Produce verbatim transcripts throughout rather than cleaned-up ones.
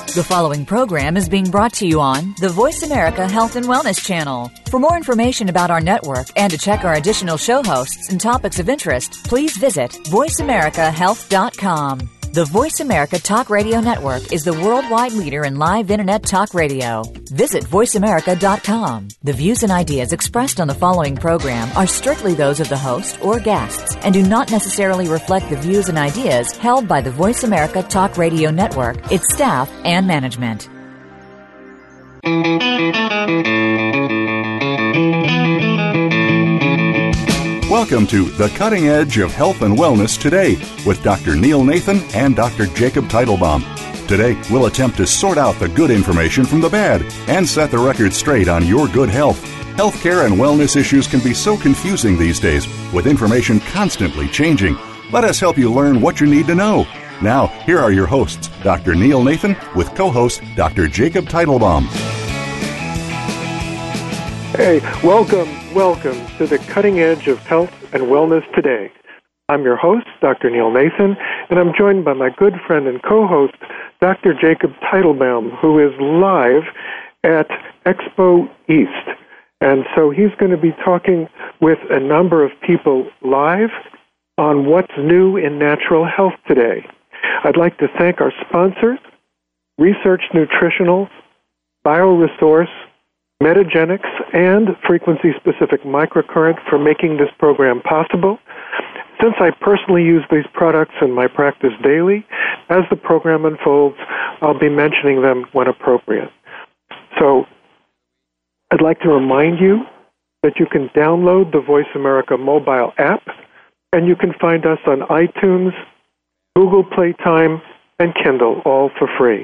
The following program is being brought to you on the Voice America Health and Wellness Channel. For more information about our network and to check our additional show hosts and topics of interest, please visit voice america health dot com. The Voice America Talk Radio Network is the worldwide leader in live Internet talk radio. Visit voice america dot com. The views and ideas expressed on the following program are strictly those of the host or guests and do not necessarily reflect the views and ideas held by the Voice America Talk Radio Network, its staff, and management. Welcome to The Cutting Edge of Health and Wellness Today with Doctor Neil Nathan and Doctor Jacob Teitelbaum. Today, we'll attempt to sort out the good information from the bad and set the record straight on your good health. Healthcare and wellness issues can be so confusing these days, with information constantly changing. Let us help you learn what you need to know. Now, here are your hosts, Doctor Neil Nathan with co-host Doctor Jacob Teitelbaum. Hey, welcome, welcome to the cutting edge of health and wellness today. I'm your host, Doctor Neil Nathan, and I'm joined by my good friend and co-host, Doctor Jacob Teitelbaum, who is live at Expo East. And so he's going to be talking with a number of people live on what's new in natural health today. I'd like to thank our sponsors, Research Nutritional, BioResource, Metagenics, and frequency-specific microcurrent for making this program possible. Since I personally use these products in my practice daily, as the program unfolds, I'll be mentioning them when appropriate. So I'd like to remind you that you can download the Voice America mobile app, and you can find us on iTunes, Google Playtime, and Kindle, all for free.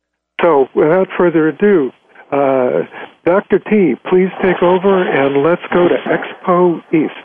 So without further ado, Uh, Doctor T, please take over, and let's go to Expo East.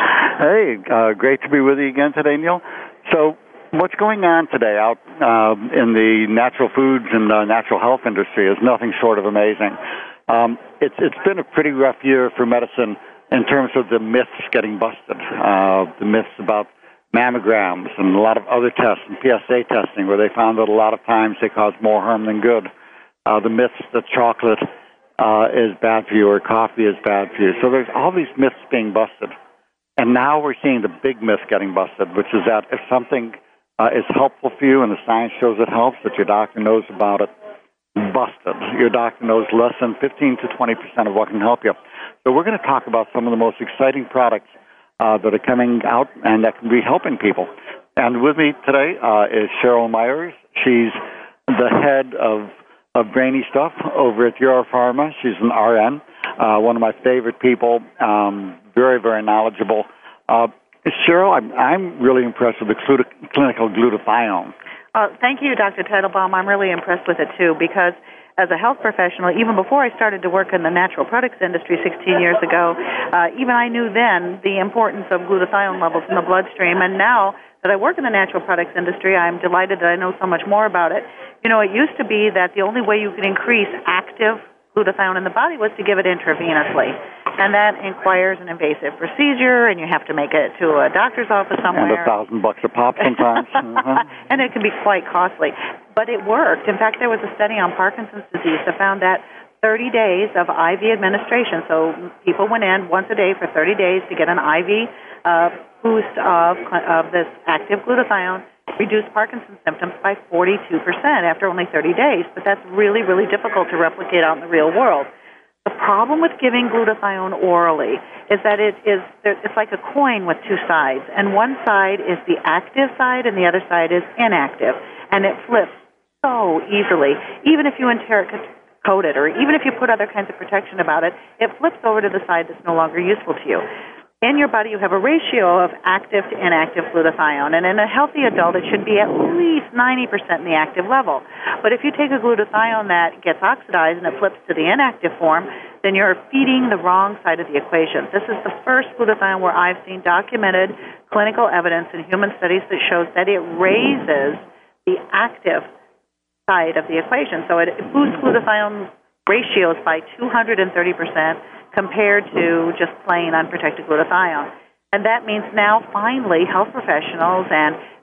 Hey, uh, great to be with you again today, Neil. So what's going on today out uh, in the natural foods and uh, natural health industry is nothing short of amazing. Um, it's It's been a pretty rough year for medicine in terms of the myths getting busted, uh, the myths about mammograms and a lot of other tests and P S A testing where they found that a lot of times they cause more harm than good. Uh, the myths that chocolate uh, is bad for you or coffee is bad for you. So there's all these myths being busted. And now we're seeing the big myth getting busted, which is that if something uh, is helpful for you and the science shows it helps, that your doctor knows about it, busted. Your doctor knows less than fifteen to twenty percent of what can help you. So we're going to talk about some of the most exciting products uh, that are coming out and that can be helping people. And with me today uh, is Cheryl Myers. She's the head of of Brainy Stuff over at Europharma. She's an R N, uh, one of my favorite people, um, very, very knowledgeable. Uh, Cheryl, I'm, I'm really impressed with the glut- clinical glutathione. Uh, thank you, Doctor Teitelbaum. I'm really impressed with it, too, because as a health professional, even before I started to work in the natural products industry sixteen years ago, uh, even I knew then the importance of glutathione levels in the bloodstream, and now that I work in the natural products industry, I'm delighted that I know so much more about it. You know, it used to be that the only way you could increase active glutathione in the body was to give it intravenously. And that requires an invasive procedure, and you have to make it to a doctor's office somewhere. And a thousand bucks a pop sometimes. mm-hmm. And it can be quite costly. But it worked. In fact, there was a study on Parkinson's disease that found that thirty days of I V administration, so people went in once a day for thirty days to get an I V uh, boost of, of this active glutathione, reduced Parkinson's symptoms by forty-two percent after only thirty days. But that's really, really difficult to replicate out in the real world. The problem with giving glutathione orally is that it is it's like a coin with two sides, and one side is the active side and the other side is inactive, and it flips so easily. Even if you enteric-coat it, or even if you put other kinds of protection about it, it flips over to the side that's no longer useful to you. In your body, you have a ratio of active to inactive glutathione, and in a healthy adult, it should be at least ninety percent in the active level. But if you take a glutathione that gets oxidized and it flips to the inactive form, then you're feeding the wrong side of the equation. This is the first glutathione where I've seen documented clinical evidence in human studies that shows that it raises the active side of the equation. So it boosts glutathione ratios by two hundred thirty percent. Compared to just plain unprotected glutathione. And that means now, finally, health professionals and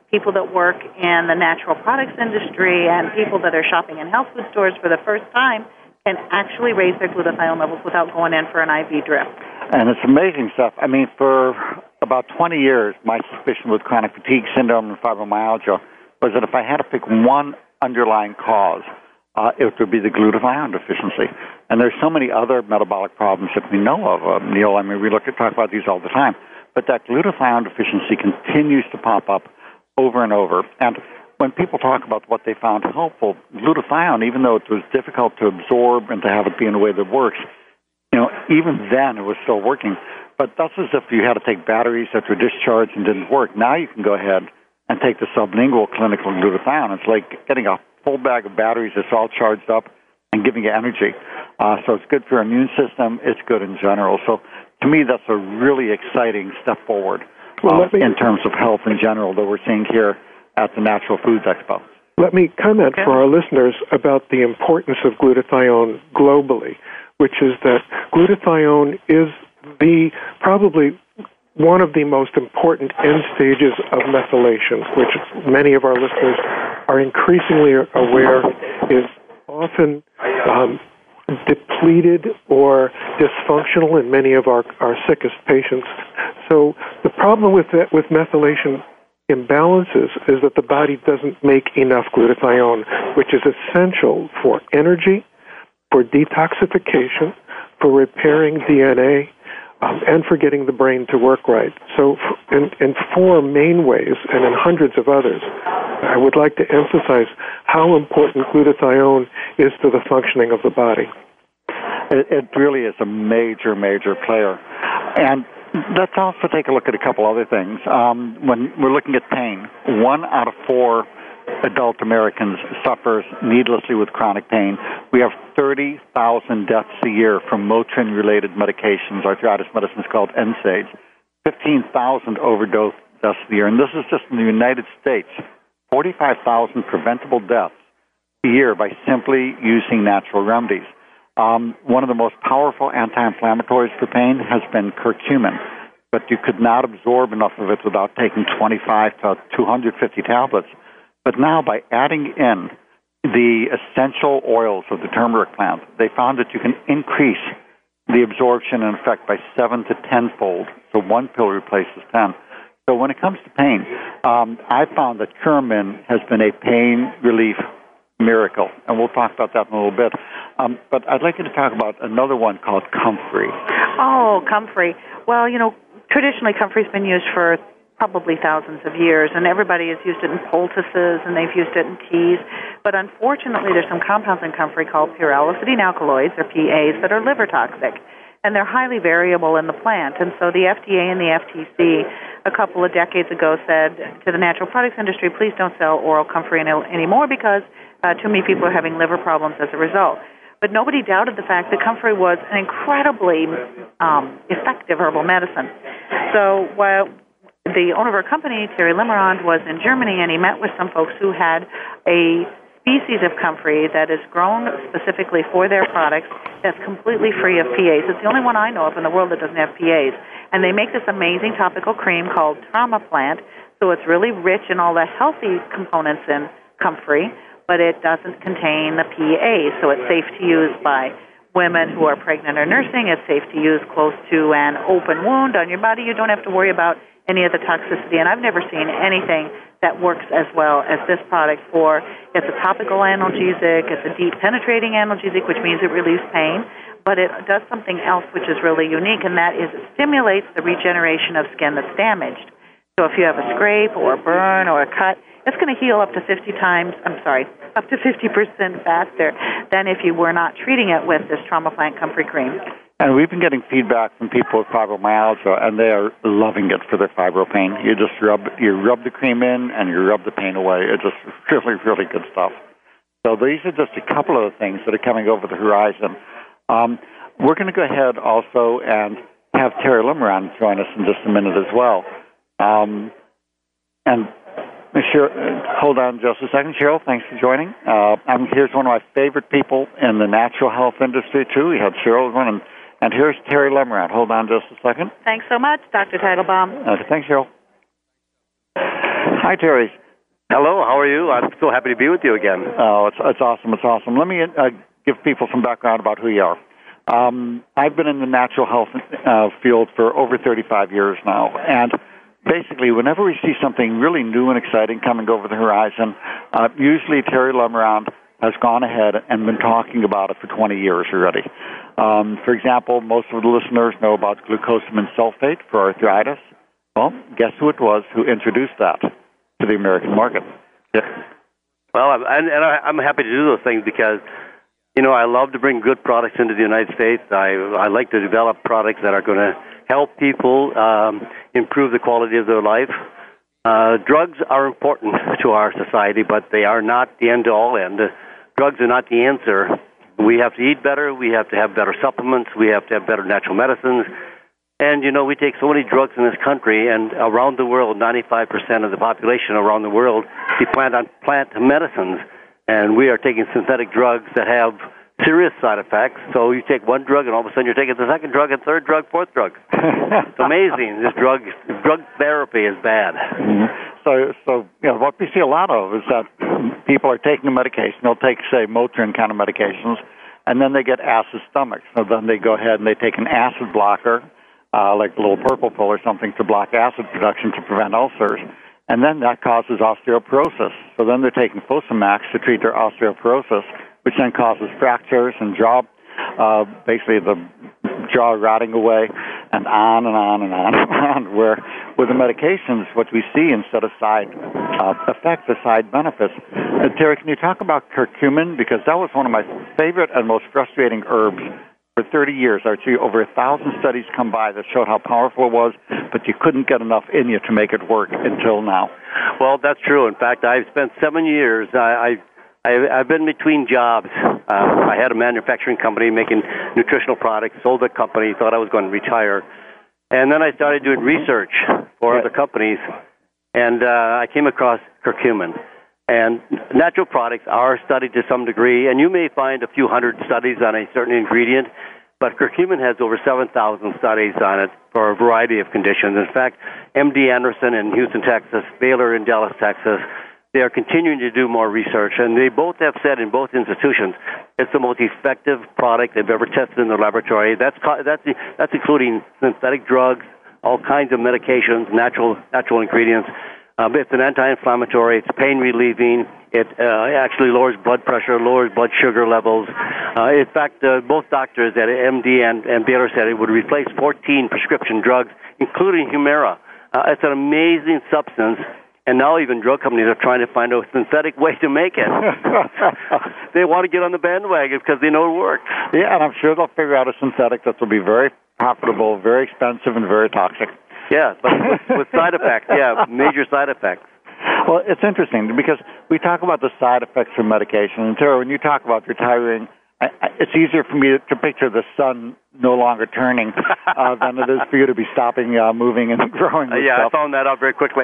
people that work in the natural products industry and people that are shopping in health food stores for the first time can actually raise their glutathione levels without going in for an I V drip. And it's amazing stuff. I mean, for about twenty years, my suspicion with chronic fatigue syndrome and fibromyalgia was that if I had to pick one underlying cause, uh, it would be the glutathione deficiency. And there's so many other metabolic problems that we know of, uh, Neil. I mean, we look at talk about these all the time. But that glutathione deficiency continues to pop up over and over. And when people talk about what they found helpful, glutathione, even though it was difficult to absorb and to have it be in a way that works, you know, even then it was still working. But that's as if you had to take batteries that were discharged and didn't work. Now you can go ahead and take the sublingual clinical glutathione. It's like getting a full bag of batteries that's all charged up and giving you energy. Uh, so it's good for your immune system. It's good in general. So to me, that's a really exciting step forward well, uh, me, in terms of health in general that we're seeing here at the Natural Foods Expo. Let me comment okay. for our listeners about the importance of glutathione globally, which is that glutathione is the probably one of the most important end stages of methylation, which many of our listeners are increasingly aware is often um, depleted or dysfunctional in many of our, our sickest patients. So the problem with that, with methylation imbalances is that the body doesn't make enough glutathione, which is essential for energy, for detoxification, for repairing D N A, um, and for getting the brain to work right. So in, in four main ways, and in hundreds of others, I would like to emphasize how important glutathione is to the functioning of the body. It, it really is a major, major player. And let's also take a look at a couple other things. Um, when we're looking at pain, one out of four adult Americans suffers needlessly with chronic pain. We have thirty thousand deaths a year from Motrin-related medications, arthritis medicines called N SAIDs, fifteen thousand overdose deaths a year. And this is just in the United States, forty-five thousand preventable deaths a year by simply using natural remedies. Um, one of the most powerful anti-inflammatories for pain has been curcumin, but you could not absorb enough of it without taking twenty-five to two hundred fifty tablets. But now by adding in the essential oils of the turmeric plant, they found that you can increase the absorption and effect by seven to tenfold. So one pill replaces ten. So when it comes to pain, um, I found that Curcumin has been a pain relief miracle, and we'll talk about that in a little bit. Um, but I'd like you to talk about another one called Comfrey. Oh, Comfrey. Well, you know, traditionally Comfrey's been used for probably thousands of years, and everybody has used it in poultices, and they've used it in teas. But unfortunately, there's some compounds in Comfrey called purallocidine alkaloids, or P As, that are liver toxic, and they're highly variable in the plant. And so the F D A and the F T C a couple of decades ago said to the natural products industry, please don't sell oral Comfrey anymore because uh, too many people are having liver problems as a result. But nobody doubted the fact that Comfrey was an incredibly um, effective herbal medicine. So while the owner of our company, Thierry Lemerand, was in Germany, and he met with some folks who had a species of Comfrey that is grown specifically for their products that's completely free of P As. It's the only one I know of in the world that doesn't have P As. And they make this amazing topical cream called Trauma Plant, so it's really rich in all the healthy components in Comfrey, but it doesn't contain the P As, so it's safe to use by women who are pregnant or nursing. It's safe to use close to an open wound on your body. You don't have to worry about any of the toxicity, and I've never seen anything that works as well as this product for, it's a topical analgesic, it's a deep penetrating analgesic, which means it relieves pain, but it does something else which is really unique, and that is it stimulates the regeneration of skin that's damaged. So if you have a scrape or a burn or a cut, it's going to heal up to fifty times, I'm sorry, up to fifty percent faster than if you were not treating it with this Trauma Plant Comfrey cream. And we've been getting feedback from people with fibromyalgia, and they are loving it for their fibro pain. You just rub you rub the cream in, and you rub the pain away. It's just really, really good stuff. So these are just a couple of the things that are coming over the horizon. Um, we're going to go ahead also and have Thierry Lemerand join us in just a minute as well. Um, and Cheryl, hold on just a second. Cheryl, thanks for joining. Uh, I'm, here's one of my favorite people in the natural health industry, too. We had Cheryl on, and And here's Thierry Lemerand. Hold on just a second. Thanks so much, Doctor Teitelbaum. Okay, thanks, Cheryl. Hi, Hi, Terry. Hello, how are you? I'm so happy to be with you again. Oh, it's, it's awesome. It's awesome. Let me uh, give people some background about who you are. Um, I've been in the natural health uh, field for over thirty-five years now, and basically, whenever we see something really new and exciting coming over the horizon, uh, usually Terry Lemerand has gone ahead and been talking about it for twenty years already. Um, for example, most of the listeners know about glucosamine sulfate for arthritis. Well, guess who it was who introduced that to the American market? Yeah. Well, I'm, and, and I, I'm happy to do those things because, you know, I love to bring good products into the United States. I, I like to develop products that are going to help people um, improve the quality of their life. Uh, drugs are important to our society, but they are not the end-all end. Drugs are not the answer. We have to eat better. We have to have better supplements. We have to have better natural medicines. And, you know, we take so many drugs in this country, and around the world, ninety-five percent of the population around the world depend on plant medicines. And we are taking synthetic drugs that have serious side effects. So you take one drug, and all of a sudden you're taking the second drug, and third drug, fourth drug. It's amazing. This drug drug therapy is bad. Mm-hmm. So, so you know, what we see a lot of is that people are taking a medication. They'll take, say, Motrin kind of medications, and then they get acid stomachs. So then they go ahead and they take an acid blocker, uh, like a little purple pill or something, to block acid production to prevent ulcers. And then that causes osteoporosis. So then they're taking Fosamax to treat their osteoporosis, which then causes fractures and jaw, uh, basically the jaw rotting away, and on and on and on and on. Where with the medications, what we see instead of side uh, effects, are side benefits. Uh, Terry, can you talk about curcumin? Because that was one of my favorite and most frustrating herbs. For thirty years, I would see over a thousand studies come by that showed how powerful it was, but you couldn't get enough in you to make it work until now. Well, that's true. In fact, I've spent seven years. I, I, I I've been between jobs. Um, I had a manufacturing company making nutritional products, sold the company, thought I was going to retire, and then I started doing research for other companies, and uh, I came across curcumin. And natural products are studied to some degree, and you may find a few hundred studies on a certain ingredient, but curcumin has over seven thousand studies on it for a variety of conditions. In fact, M D Anderson in Houston, Texas, Baylor in Dallas, Texas, they are continuing to do more research, and they both have said in both institutions it's the most effective product they've ever tested in the laboratory. That's that's that's including synthetic drugs, all kinds of medications, natural natural ingredients. Um, it's an anti-inflammatory. It's pain-relieving. It uh, actually lowers blood pressure, lowers blood sugar levels. Uh, in fact, uh, both doctors at M D and, and Baylor said it would replace fourteen prescription drugs, including Humira. Uh, it's an amazing substance, and now even drug companies are trying to find a synthetic way to make it. They want to get on the bandwagon because they know it works. Yeah, and I'm sure they'll figure out a synthetic that will be very profitable, very expensive, and very toxic. Yeah, but with, with side effects, yeah, major side effects. Well, it's interesting because we talk about the side effects of medication. And, Tara, when you talk about retiring, I, I, it's easier for me to picture the sun no longer turning uh, than it is for you to be stopping uh, moving and growing. Uh, yeah, stuff. I found that out very quickly.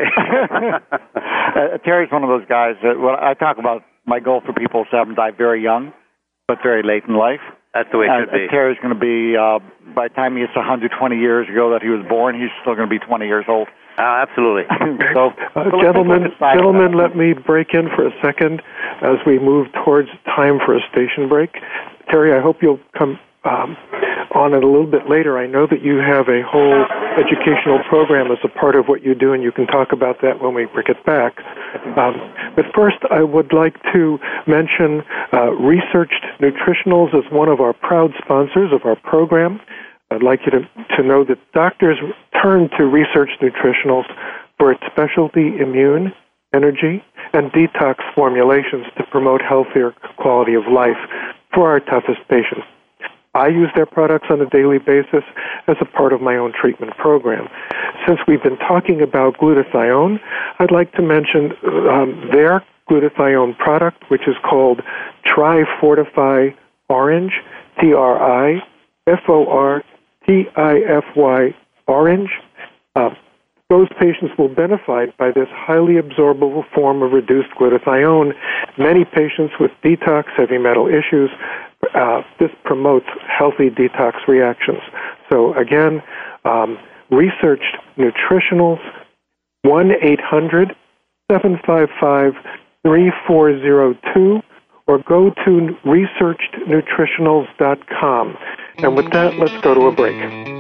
uh, Terry's one of those guys that when I talk about my goal for people is to have them die very young, but very late in life. That's the way it and, should be. And Terry's going to be, uh, by the time he gets one hundred twenty years ago that he was born, he's still going to be twenty years old. Uh, absolutely. so, uh, so gentlemen, gentlemen, let me break in for a second as we move towards time for a station break. Terry, I hope you'll come um, on it a little bit later. I know that you have a whole educational program as a part of what you do, and you can talk about that when we get back. Um, but first, I would like to mention uh, Researched Nutritionals as one of our proud sponsors of our program. I'd like you to, to know that doctors turn to Researched Nutritionals for its specialty immune, energy, and detox formulations to promote healthier quality of life for our toughest patients. I use their products on a daily basis as a part of my own treatment program. Since we've been talking about glutathione, I'd like to mention um, their glutathione product, which is called Tri-Fortify Orange, T R I F O R T I F Y Orange. Uh, those patients will benefit by this highly absorbable form of reduced glutathione. Many patients with detox, heavy metal issues, uh, this promotes healthy detox reactions. So again, um, Researched Nutritionals, one eight hundred seven five five, three four zero two or go to researched nutritionals dot com. And with that, let's go to a break.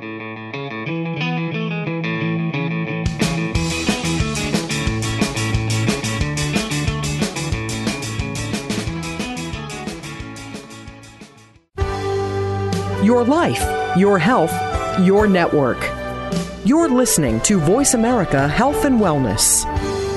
Your life, your health, your network. You're listening to Voice America Health and Wellness.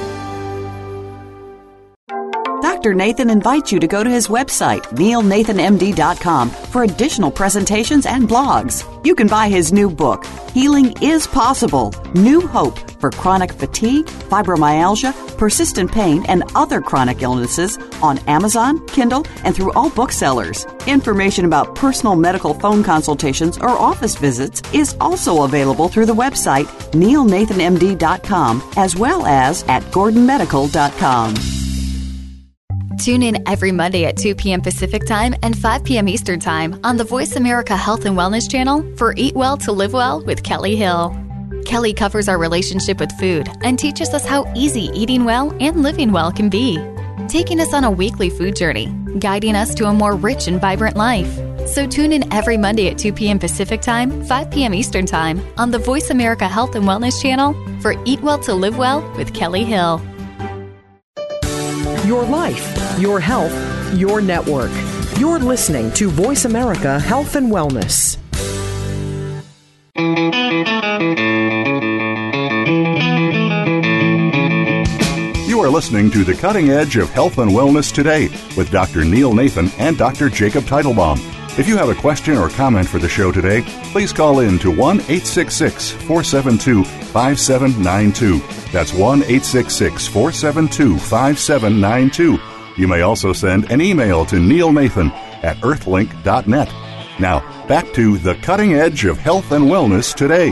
Doctor Nathan invites you to go to his website, neil nathan m d dot com, for additional presentations and blogs. You can buy his new book, Healing is Possible, New Hope for Chronic Fatigue, Fibromyalgia, Persistent Pain, and Other Chronic Illnesses on Amazon, Kindle, and through all booksellers. Information about personal medical phone consultations or office visits is also available through the website, neil nathan m d dot com, as well as at gordon medical dot com. Tune in every Monday at two p.m. Pacific Time and five p.m. Eastern Time on the Voice America Health and Wellness Channel for Eat Well to Live Well with Kelly Hill. Kelly covers our relationship with food and teaches us how easy eating well and living well can be, taking us on a weekly food journey, guiding us to a more rich and vibrant life. So tune in every Monday at two p.m. Pacific Time, five p.m. Eastern Time on the Voice America Health and Wellness Channel for Eat Well to Live Well with Kelly Hill. Your life, your health, your network. You're listening to Voice America Health and Wellness. You are listening to The Cutting Edge of Health and Wellness Today with Doctor Neil Nathan and Doctor Jacob Teitelbaum. If you have a question or comment for the show today, please call in to one eight six six, four seven two, five seven nine two. That's one eight six six, four seven two, five seven nine two. You may also send an email to neil nathan at earthlink dot net. Now, back to The Cutting Edge of Health and Wellness Today.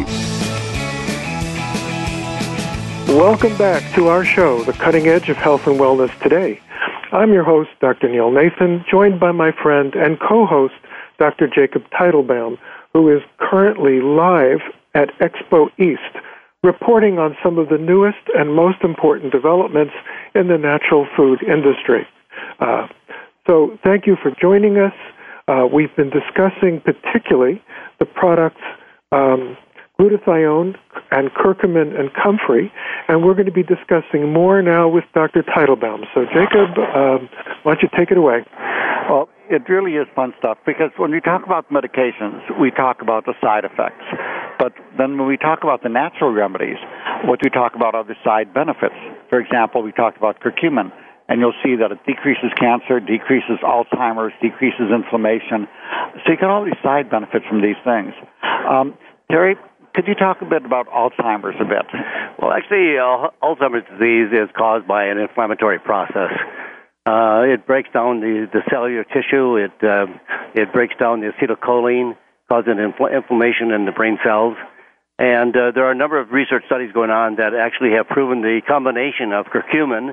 Welcome back to our show, The Cutting Edge of Health and Wellness Today. I'm your host, Doctor Neil Nathan, joined by my friend and co-host, Doctor Jacob Teitelbaum, who is currently live at Expo East, reporting on some of the newest and most important developments in the natural food industry. Uh, so thank you for joining us. Uh, we've been discussing particularly the products um, glutathione and curcumin and comfrey, and we're going to be discussing more now with Doctor Teitelbaum. So, Jacob, um, why don't you take it away? Well, it really is fun stuff because when we talk about medications, we talk about the side effects. But then when we talk about the natural remedies, what we talk about are the side benefits. For example, we talked about curcumin, and you'll see that it decreases cancer, decreases Alzheimer's, decreases inflammation. So you get all these side benefits from these things. Um, Terry, could you talk a bit about Alzheimer's a bit? Well, actually, uh, Alzheimer's disease is caused by an inflammatory process. Uh, it breaks down the, the cellular tissue. It uh, it breaks down the acetylcholine, causing infl- inflammation in the brain cells. And uh, there are a number of research studies going on that actually have proven the combination of curcumin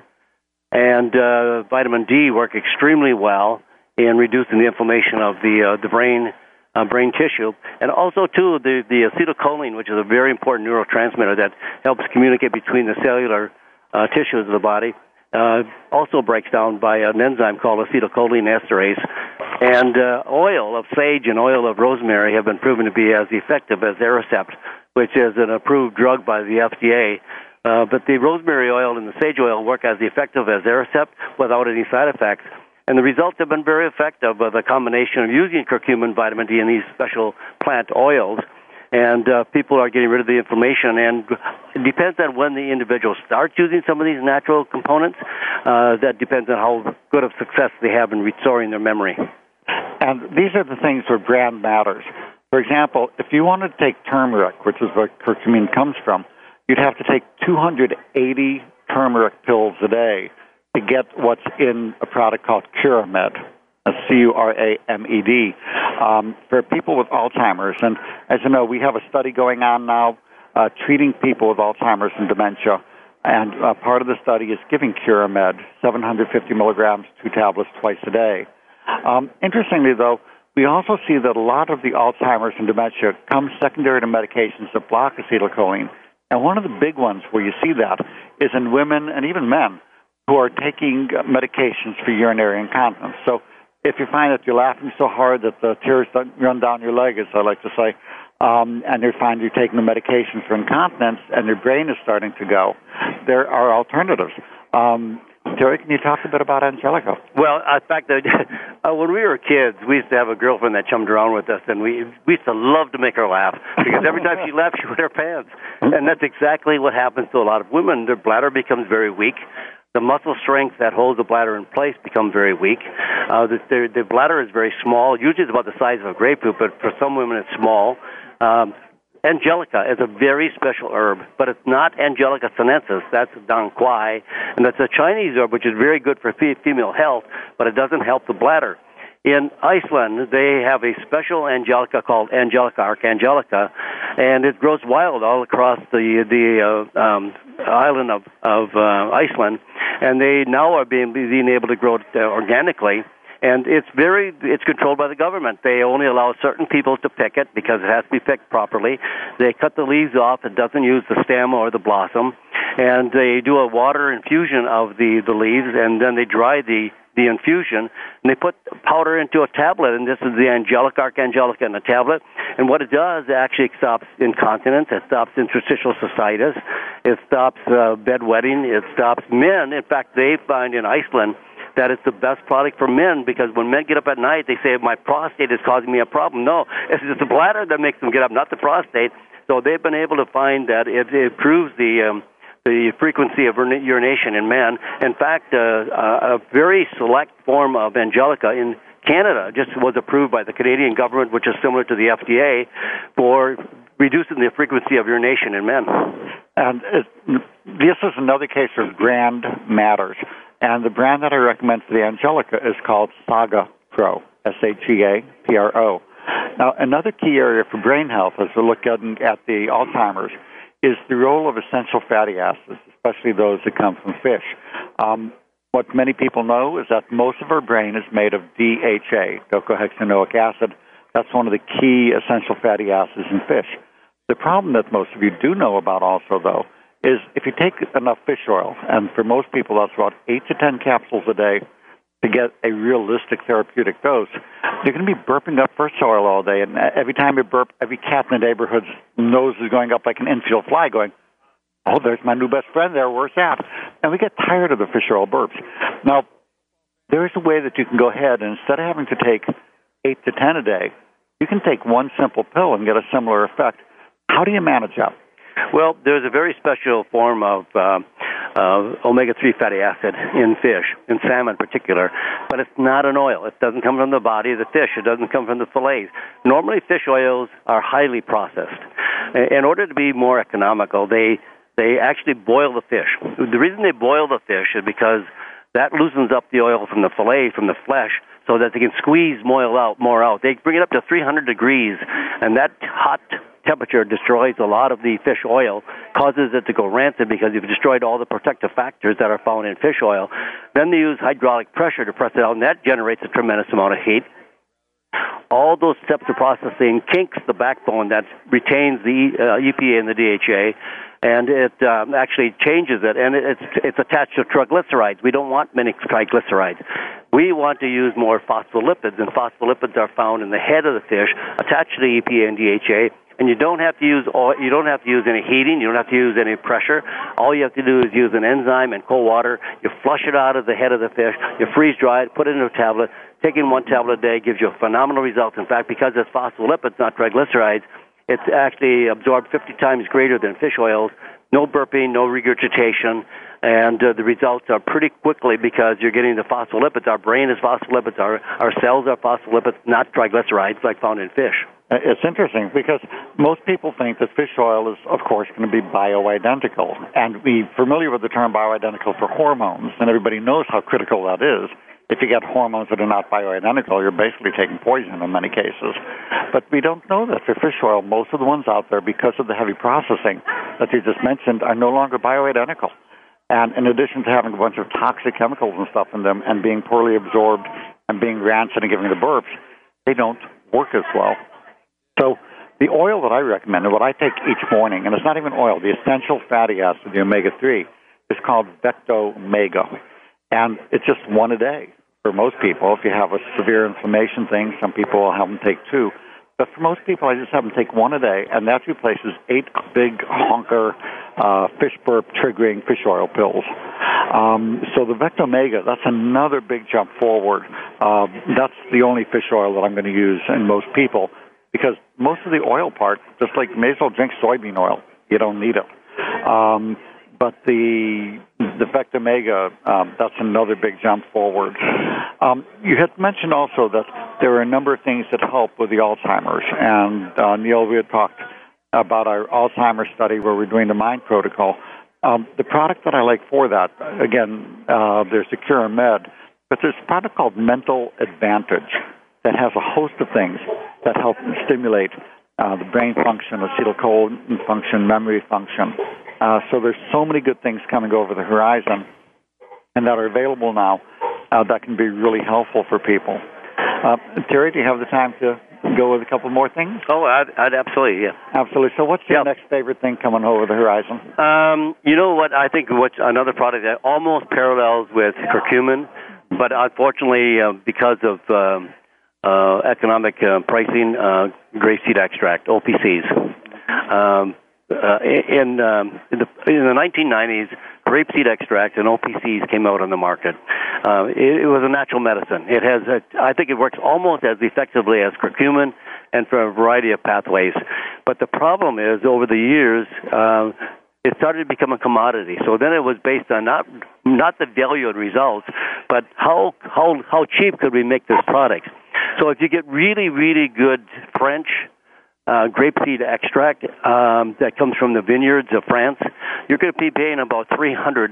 and uh, vitamin D work extremely well in reducing the inflammation of the uh, the brain uh, brain tissue, and also too the the acetylcholine, which is a very important neurotransmitter that helps communicate between the cellular uh, tissues of the body. Uh, also breaks down by an enzyme called acetylcholine esterase. And uh, oil of sage and oil of rosemary have been proven to be as effective as Aricept, which is an approved drug by the F D A. Uh, but the rosemary oil and the sage oil work as effective as Aricept without any side effects. And the results have been very effective of the combination of using curcumin, vitamin D, and these special plant oils. And uh, people are getting rid of the inflammation, and it depends on when the individual starts using some of these natural components. Uh, that depends on how good of success they have in restoring their memory. And these are the things where brand matters. For example, if you wanted to take turmeric, which is where curcumin comes from, you'd have to take two hundred eighty turmeric pills a day to get what's in a product called Curamed. C U R A M E D, um, for people with Alzheimer's. And as you know, we have a study going on now uh, treating people with Alzheimer's and dementia. And uh, part of the study is giving Curamed, seven hundred fifty milligrams, two tablets twice a day. Um, interestingly, though, we also see that a lot of the Alzheimer's and dementia comes secondary to medications that block acetylcholine. And one of the big ones where you see that is in women and even men who are taking medications for urinary incontinence. So if you find that you're laughing so hard that the tears run down your leg, as I like to say, um, and you find you're taking the medication for incontinence and your brain is starting to go, there are alternatives. Um, Terry, can you talk a bit about Angelica? Well, in fact, uh, when we were kids, we used to have a girlfriend that chummed around with us, and we, we used to love to make her laugh, because every time she laughed, she wet her pants. And that's exactly what happens to a lot of women. Their bladder becomes very weak. The muscle strength that holds the bladder in place becomes very weak. Uh, the, the, the bladder is very small. Usually it's about the size of a grapefruit, but for some women it's small. Um, Angelica is a very special herb, but it's not Angelica sinensis. That's Dong Quai, and that's a Chinese herb, which is very good for female health, but it doesn't help the bladder. In Iceland, they have a special Angelica called Angelica archangelica, and it grows wild all across the the uh, um, island of of uh, Iceland, and they now are being being able to grow it uh, organically. And it's very, it's controlled by the government. They only allow certain people to pick it because it has to be picked properly. They cut the leaves off. It doesn't use the stem or the blossom. And they do a water infusion of the, the leaves, and then they dry the, the infusion, and they put powder into a tablet, and this is the Angelica archangelica in a tablet. And what it does, it actually stops incontinence. It stops interstitial cystitis. It stops uh, bedwetting. It stops men. In fact, they find in Iceland that it's the best product for men, because when men get up at night, they say, my prostate is causing me a problem. No, it's the bladder that makes them get up, not the prostate. So they've been able to find that it, it improves the um, the frequency of urination in men. In fact, uh, a very select form of Angelica in Canada just was approved by the Canadian government, which is similar to the F D A, for reducing the frequency of urination in men. And it, this is another case of brand matters. And the brand that I recommend for the Angelica is called Saga Pro, S H E A P R O. Now, another key area for brain health, as we're looking at the Alzheimer's, is the role of essential fatty acids, especially those that come from fish. Um, what many people know is that most of our brain is made of D H A, docosahexaenoic acid. That's one of the key essential fatty acids in fish. The problem that most of you do know about also, though, is if you take enough fish oil, and for most people that's about eight to ten capsules a day to get a realistic therapeutic dose, you're going to be burping up fish oil all day, and every time you burp, every cat in the neighborhood's nose is going up like an infield fly going, oh, there's my new best friend there, where's that? And we get tired of the fish oil burps. Now, there's a way that you can go ahead, and instead of having to take eight to ten a day, you can take one simple pill and get a similar effect. How do you manage that? Well, there's a very special form of uh, uh, omega three fatty acid in fish, in salmon in particular, but it's not an oil. It doesn't come from the body of the fish. It doesn't come from the fillets. Normally, fish oils are highly processed. In order to be more economical, they they actually boil the fish. The reason they boil the fish is because that loosens up the oil from the fillet, from the flesh, so that they can squeeze more out. More out. They bring it up to three hundred degrees, and that hot temperature destroys a lot of the fish oil, causes it to go rancid because you've destroyed all the protective factors that are found in fish oil. Then they use hydraulic pressure to press it out, and that generates a tremendous amount of heat. All those steps of processing kinks the backbone that retains the uh, E P A and the D H A, and it um, actually changes it, and it's it's attached to triglycerides. We don't want many triglycerides. We want to use more phospholipids, and phospholipids are found in the head of the fish, attached to the E P A and D H A. And you don't have to use oil, you don't have to use any heating. You don't have to use any pressure. All you have to do is use an enzyme and cold water. You flush it out of the head of the fish. You freeze dry it, put it in a tablet. Taking one tablet a day gives you a phenomenal result. In fact, because it's phospholipids, not triglycerides, it's actually absorbed fifty times greater than fish oils. No burping, no regurgitation, and uh, the results are pretty quickly because you're getting the phospholipids. Our brain is phospholipids. Our, our cells are phospholipids, not triglycerides like found in fish. It's interesting because most people think that fish oil is, of course, going to be bioidentical. And we're familiar with the term bioidentical for hormones, and everybody knows how critical that is. If you get hormones that are not bioidentical, you're basically taking poison in many cases. But we don't know that for fish oil. Most of the ones out there, because of the heavy processing that you just mentioned, are no longer bioidentical. And in addition to having a bunch of toxic chemicals and stuff in them and being poorly absorbed and being rancid and giving the burps, they don't work as well. So the oil that I recommend, and what I take each morning, and it's not even oil, the essential fatty acid, the omega three, is called Vectomega. And it's just one a day for most people. If you have a severe inflammation thing, some people will have them take two. But for most people, I just have them take one a day, and that replaces eight big honker uh, fish burp triggering fish oil pills. Um, so the Vectomega, that's another big jump forward. Uh, that's the only fish oil that I'm going to use in most people, because most of the oil part, just like you may as well drink soybean oil. You don't need it. Um, but the the Vectomega, um, that's another big jump forward. Um, you had mentioned also that there are a number of things that help with the Alzheimer's. And, uh, Neil, we had talked about our Alzheimer's study where we're doing the MIND protocol. Um, the product that I like for that, again, uh, there's the Cura Med, but there's a product called Mental Advantage that has a host of things that help stimulate uh, the brain function, acetylcholine function, memory function. Uh, so there's so many good things coming over the horizon and that are available now uh, that can be really helpful for people. Uh, Terry, do you have the time to go with a couple more things? Oh, I'd, I'd absolutely, yeah. Absolutely. So what's your yeah. next favorite thing coming over the horizon? Um, you know what? I think what's another product that almost parallels with curcumin, but unfortunately, uh, because of um, uh, economic uh, pricing, uh, grapeseed extract, O P Cs. Um, uh, in, um, in, the, in the nineteen nineties, grapeseed extract and O P Cs came out on the market. Uh, it, it was a natural medicine. It has, a, I think, it works almost as effectively as curcumin, and for a variety of pathways. But the problem is, over the years, uh, it started to become a commodity. So then it was based on not not the value and results, but how how how cheap could we make this product? So if you get really really good French Uh, grapeseed extract um, that comes from the vineyards of France, you're going to be paying about three hundred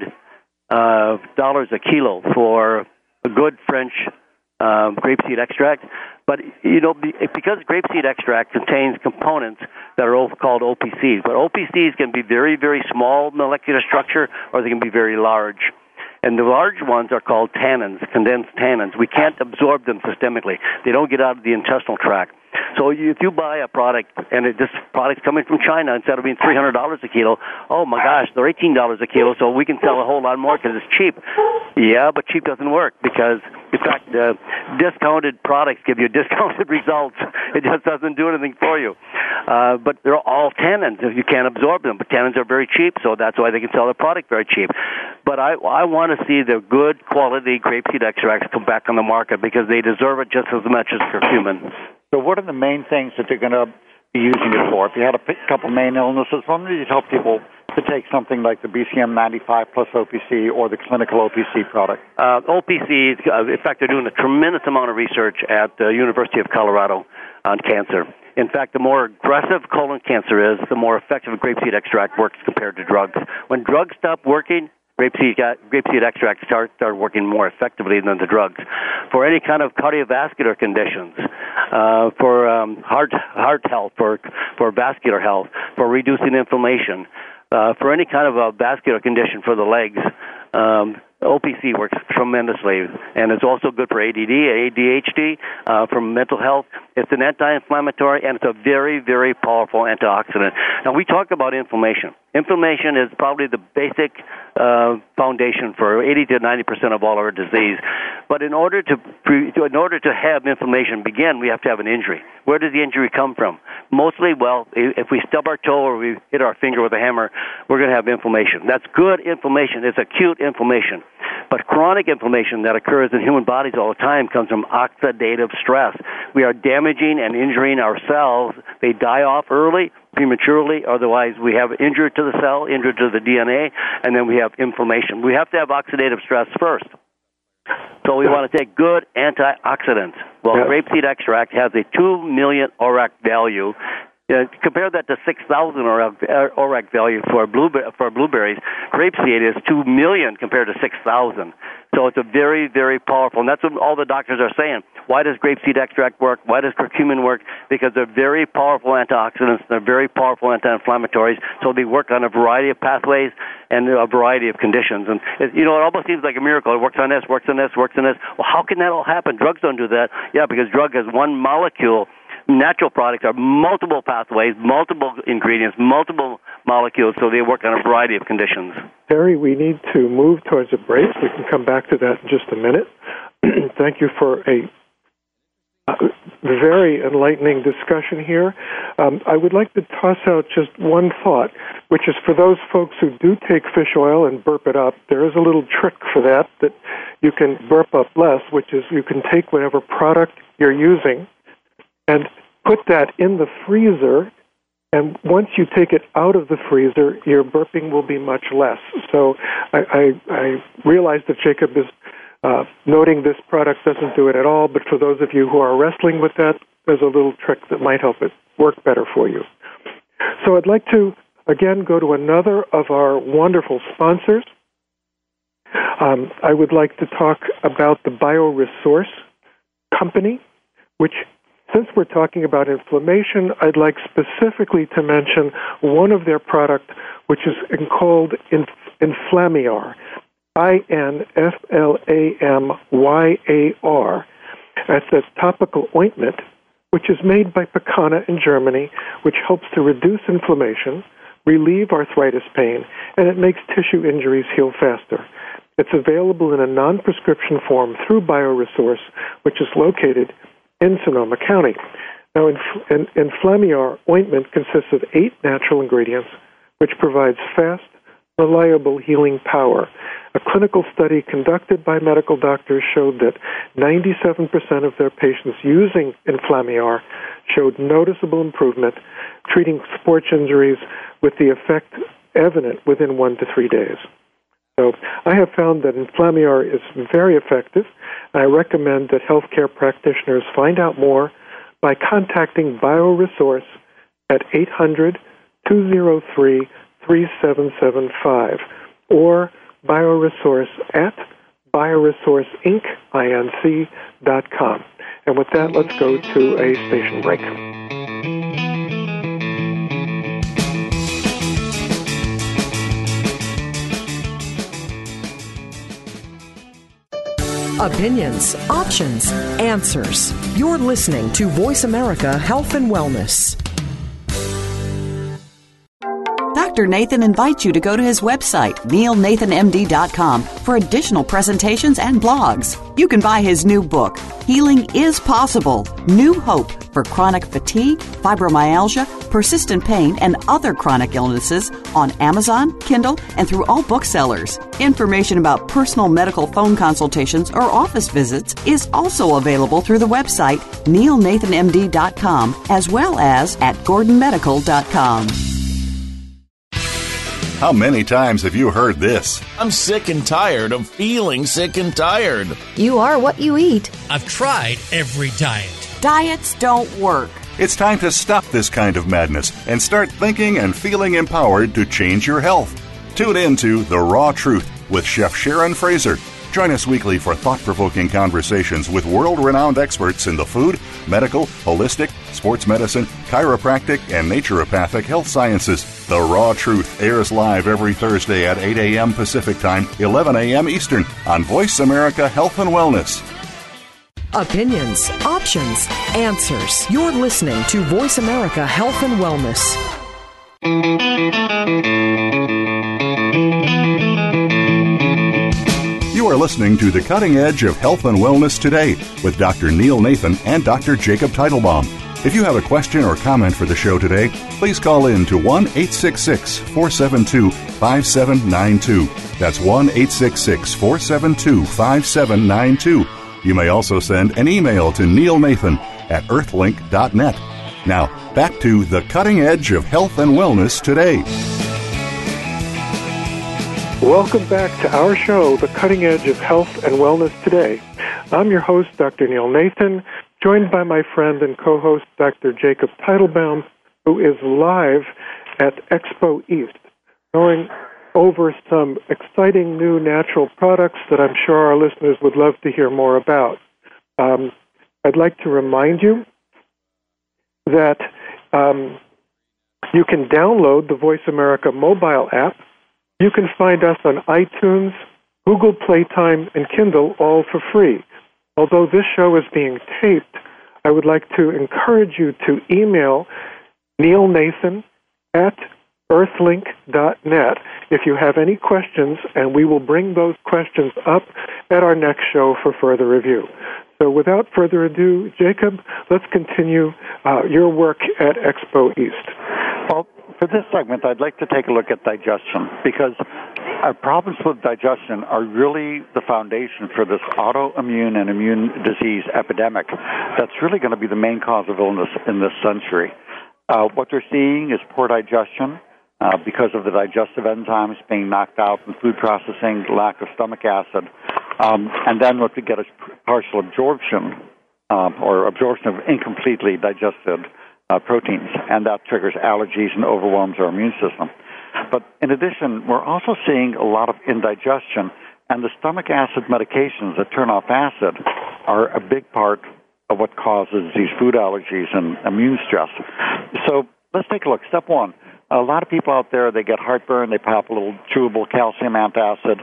dollars uh, a kilo for a good French um, grapeseed extract. But, you know, because grapeseed extract contains components that are called O P Cs, but O P Cs can be very, very small molecular structure, or they can be very large. And the large ones are called tannins, condensed tannins. We can't absorb them systemically. They don't get out of the intestinal tract. So if you buy a product, and it, this product's coming from China, instead of being three hundred dollars a kilo, oh, my gosh, they're eighteen dollars a kilo, so we can sell a whole lot more because it's cheap. Yeah, but cheap doesn't work because, in fact, uh, discounted products give you discounted results. It just doesn't do anything for you. Uh, but they're all tannins. You can't absorb them, but tannins are very cheap, so that's why they can sell the product very cheap. But I, I want to see the good quality grapeseed extracts come back on the market because they deserve it just as much as curcumin. So what are the main things that you're going to be using it for? If you had a couple main illnesses, why don't you tell people to take something like the B C M ninety-five plus O P C or the clinical O P C product? Uh, O P C, uh, in fact, they're doing a tremendous amount of research at the University of Colorado on cancer. In fact, the more aggressive colon cancer is, the more effective grapeseed extract works compared to drugs. When drugs stop working, Grapeseed, grapeseed extract start, start working more effectively than the drugs. For any kind of cardiovascular conditions, uh, for um, heart heart health, for for vascular health, for reducing inflammation, uh, for any kind of a vascular condition for the legs, um, O P C works tremendously, and it's also good for A D D, A D H D, uh, for mental health. It's an anti-inflammatory, and it's a very, very powerful antioxidant. Now, we talk about inflammation. Inflammation is probably the basic uh, foundation for eighty to ninety percent of all our disease. But in order to in order to have inflammation begin, we have to have an injury. Where does the injury come from? Mostly, well, if we stub our toe or we hit our finger with a hammer, we're going to have inflammation. That's good inflammation. It's acute inflammation. But chronic inflammation that occurs in human bodies all the time comes from oxidative stress. We are damaging and injuring our cells. They die off early, prematurely, otherwise we have injury to the cell, injury to the D N A, and then we have inflammation. We have to have oxidative stress first. So we want to take good antioxidants. Well, yeah. Grapeseed extract has a two million O R A C value. Uh, compare that to six thousand O R A C value for, blueberry, for blueberries. Grapeseed is two million compared to six thousand. So it's a very, very powerful, and that's what all the doctors are saying. Why does grapeseed extract work? Why does curcumin work? Because they're very powerful antioxidants. They're very powerful anti-inflammatories, so they work on a variety of pathways and a variety of conditions. And, it, you know, it almost seems like a miracle. It works on this, works on this, works on this. Well, how can that all happen? Drugs don't do that. Yeah, because drug has one molecule natural products are multiple pathways, multiple ingredients, multiple molecules, so they work on a variety of conditions. Terry, we need to move towards a break. We can come back to that in just a minute. Thank you for a uh, very enlightening discussion here. Um, I would like to toss out just one thought, which is for those folks who do take fish oil and burp it up, there is a little trick for that, that you can burp up less, which is you can take whatever product you're using and put that in the freezer, and once you take it out of the freezer, your burping will be much less. So I, I, I realize that Jacob is uh, noting this product doesn't do it at all, but for those of you who are wrestling with that, there's a little trick that might help it work better for you. So I'd like to, again, go to another of our wonderful sponsors. Um, I would like to talk about the BioResource Company, which, since we're talking about inflammation, I'd like specifically to mention one of their products, which is called Inf- Inflamyar, I N F L A M Y A R. That's a topical ointment, which is made by Pecana in Germany, which helps to reduce inflammation, relieve arthritis pain, and it makes tissue injuries heal faster. It's available in a non-prescription form through BioResource, which is located in Sonoma County. Now, Inf- in- Inflamyar ointment consists of eight natural ingredients, which provides fast, reliable healing power. A clinical study conducted by medical doctors showed that ninety-seven percent of their patients using Inflamyar showed noticeable improvement, treating sports injuries with the effect evident within one to three days. So I have found that Inflamyar is very effective, and I recommend that healthcare practitioners find out more by contacting BioResource at eight hundred, two oh three, three seven seven five or BioResource at bioresourceinc dot com. And with that, let's go to a station break. Opinions, options, answers. You're listening to Voice America Health and Wellness. Doctor Nathan invites you to go to his website, neil nathan m d dot com, for additional presentations and blogs. You can buy his new book, Healing is Possible, New Hope for Chronic Fatigue, Fibromyalgia, Persistent Pain, and Other Chronic Illnesses on Amazon, Kindle, and through all booksellers. Information about personal medical phone consultations or office visits is also available through the website, neil nathan m d dot com, as well as at gordon medical dot com. How many times have you heard this? I'm sick and tired of feeling sick and tired. You are what you eat. I've tried every diet. Diets don't work. It's time to stop this kind of madness and start thinking and feeling empowered to change your health. Tune in to The Raw Truth with Chef Sharon Fraser. Join us weekly for thought-provoking conversations with world-renowned experts in the food, medical, holistic, sports medicine, chiropractic, and naturopathic health sciences. The Raw Truth airs live every Thursday at eight a.m. Pacific Time, eleven a.m. Eastern on Voice America Health and Wellness. Opinions, options, answers. You're listening to Voice America Health and Wellness. You are listening to The Cutting Edge of Health and Wellness Today with Doctor Neil Nathan and Doctor Jacob Teitelbaum. If you have a question or comment for the show today, please call in to one eight six six, four seven two, five seven nine two. That's one eight six six, four seven two, five seven nine two. You may also send an email to neil nathan at earthlink dot net. Now, back to The Cutting Edge of Health and Wellness Today. Welcome back to our show, The Cutting Edge of Health and Wellness Today. I'm your host, Doctor Neil Nathan, joined by my friend and co-host, Doctor Jacob Teitelbaum, who is live at Expo East, going over some exciting new natural products that I'm sure our listeners would love to hear more about. Um, I'd like to remind you that um, you can download the Voice America mobile app. You can find us on iTunes, Google Playtime, and Kindle, all for free. Although this show is being taped, I would like to encourage you to email Neil Nathan at earthlink dot net if you have any questions, and we will bring those questions up at our next show for further review. So without further ado, Jacob, let's continue uh, your work at Expo East. Well, for this segment, I'd like to take a look at digestion, because our problems with digestion are really the foundation for this autoimmune and immune disease epidemic that's really going to be the main cause of illness in this century. Uh, what they're seeing is poor digestion uh, because of the digestive enzymes being knocked out in food processing, lack of stomach acid, um, and then what we get is partial absorption um, or absorption of incompletely digested uh, proteins, and that triggers allergies and overwhelms our immune system. But in addition, we're also seeing a lot of indigestion, and the stomach acid medications that turn off acid are a big part of what causes these food allergies and immune stress. So let's take a look. Step one, a lot of people out there, they get heartburn, they pop a little chewable calcium antacid,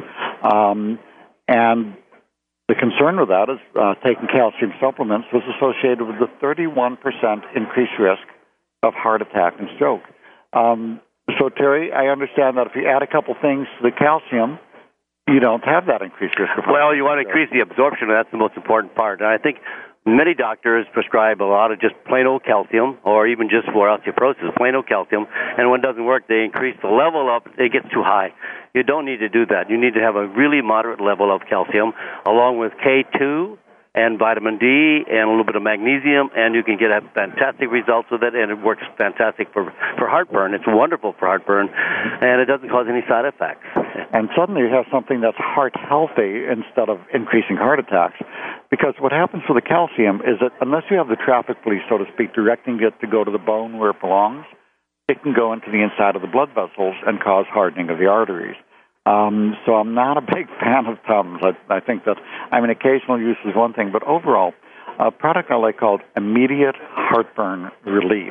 um, and the concern with that is uh, taking calcium supplements was associated with a thirty-one percent increased risk of heart attack and stroke. Um, so, Terry, I understand that if you add a couple things to the calcium, you don't have that increased risk of heart attack. Well, you want to increase the absorption, and that's the most important part. And I think many doctors prescribe a lot of just plain old calcium, or even just for osteoporosis, plain old calcium, and when it doesn't work, they increase the level up, it gets too high. You don't need to do that. You need to have a really moderate level of calcium, along with K two and vitamin D and a little bit of magnesium, and you can get fantastic results with it, and it works fantastic for, for heartburn. It's wonderful for heartburn, and it doesn't cause any side effects. And suddenly you have something that's heart healthy instead of increasing heart attacks. Because what happens with the calcium is that unless you have the traffic police, so to speak, directing it to go to the bone where it belongs, it can go into the inside of the blood vessels and cause hardening of the arteries. Um, so I'm not a big fan of Tums. I, I think that, I mean, occasional use is one thing, but overall, a product I like called Immediate Heartburn Relief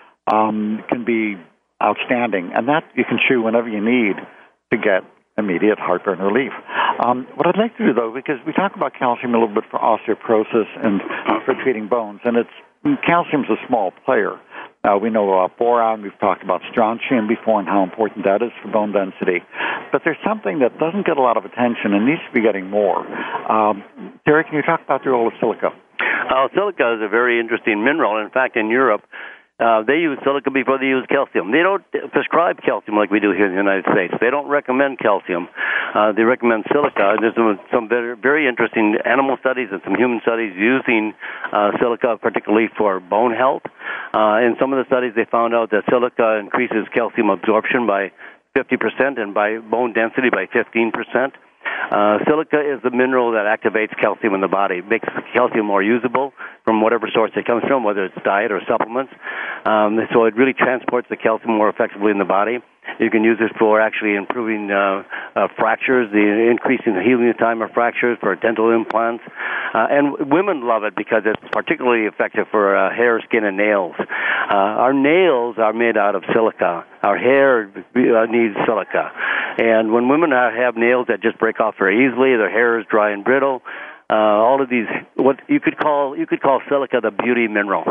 um, can be outstanding, and that you can chew whenever you need to get immediate heartburn relief. Um, what I'd like to do, though, because we talk about calcium a little bit for osteoporosis and for treating bones, and it's calcium's a small player. Uh, we know about boron. We've talked about strontium before and how important that is for bone density. But there's something that doesn't get a lot of attention and needs to be getting more. Um, Terry, can you talk about the role of silica? Uh, silica is a very interesting mineral. In fact, in Europe, Uh, they use silica before they use calcium. They don't prescribe calcium like we do here in the United States. They don't recommend calcium. Uh, they recommend silica. There's some, some very, very interesting animal studies and some human studies using uh, silica, particularly for bone health. Uh, in some of the studies, they found out that silica increases calcium absorption by fifty percent and by bone density by fifteen percent. Uh, silica is the mineral that activates calcium in the body. It makes calcium more usable from whatever source it comes from, whether it's diet or supplements. Um, so it really transports the calcium more effectively in the body. You can use it for actually improving uh, uh, fractures, the increasing the healing time of fractures, for dental implants. Uh, and women love it because it's particularly effective for uh, hair, skin, and nails. Uh, our nails are made out of silica. Our hair uh, needs silica. And when women have nails that just break off very easily, their hair is dry and brittle, uh, all of these, what you could call you could call silica the beauty mineral.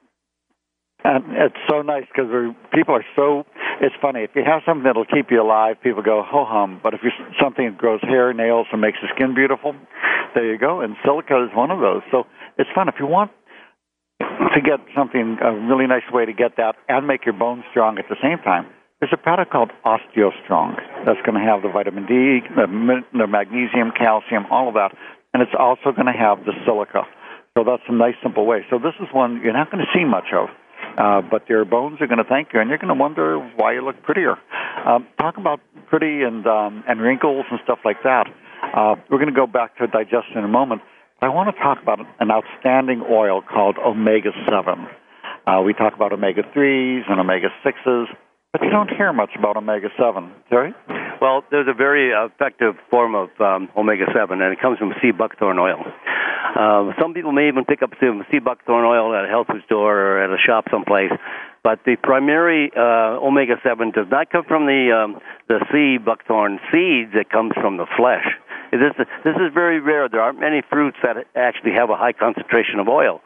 And it's so nice because people are so, it's funny, if you have something that'll keep you alive, people go ho-hum, but if you're something that grows hair, nails, and makes the skin beautiful, there you go, and silica is one of those. So it's fun. If you want to get something, a really nice way to get that and make your bones strong at the same time, there's a product called OsteoStrong that's going to have the vitamin D, the, the magnesium, calcium, all of that, and it's also going to have the silica. So that's a nice, simple way. So this is one you're not going to see much of. Uh, but your bones are going to thank you, and you're going to wonder why you look prettier. Um, talk about pretty and um, and wrinkles and stuff like that. Uh, we're going to go back to digestion in a moment. But I want to talk about an outstanding oil called omega seven. Uh, we talk about omega threes and omega sixes, but you don't hear much about omega seven. Terry? Well, there's a very effective form of um, omega seven, and it comes from sea buckthorn oil. Uh, some people may even pick up some sea buckthorn oil at a health food store or at a shop someplace, but the primary uh, omega seven does not come from the um, the sea buckthorn seeds. It comes from the flesh. This, this is very rare. There aren't many fruits that actually have a high concentration of oil.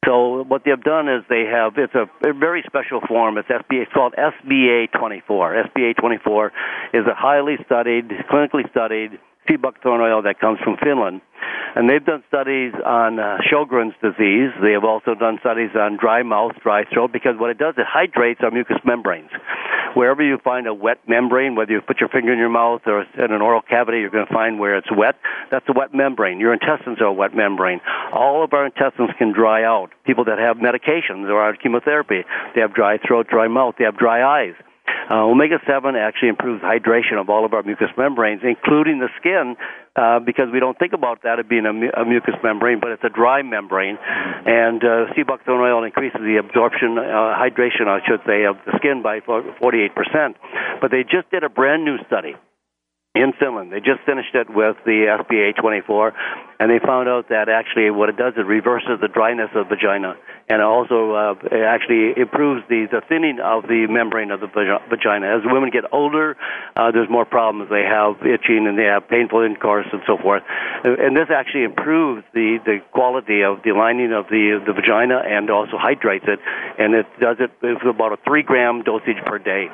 So what they've done is they have, it's a, a very special form. It's S B A, it's called S B A twenty-four. S B A twenty-four is a highly studied, clinically studied sea buckthorn oil that comes from Finland. And they've done studies on uh, Sjogren's disease. They have also done studies on dry mouth, dry throat, because what it does, it hydrates our mucous membranes. Wherever you find a wet membrane, whether you put your finger in your mouth or in an oral cavity, you're going to find where it's wet. That's a wet membrane. Your intestines are a wet membrane. All of our intestines can dry out. People that have medications or are chemotherapy, they have dry throat, dry mouth, they have dry eyes. Uh, omega seven actually improves hydration of all of our mucous membranes, including the skin, uh, because we don't think about that as being a, mu- a mucous membrane, but it's a dry membrane. And uh, sea buckthorn oil increases the absorption, uh, hydration, I should say, of the skin by forty-eight percent. But they just did a brand new study in Finland. They just finished it with the S B A twenty-four, and they found out that actually what it does, it reverses the dryness of the vagina, and it also uh, it actually improves the, the thinning of the membrane of the vagina. As women get older, uh, there's more problems. They have itching and they have painful intercourse and so forth. And this actually improves the, the quality of the lining of the, the vagina and also hydrates it, and it does it with about a three-gram dosage per day.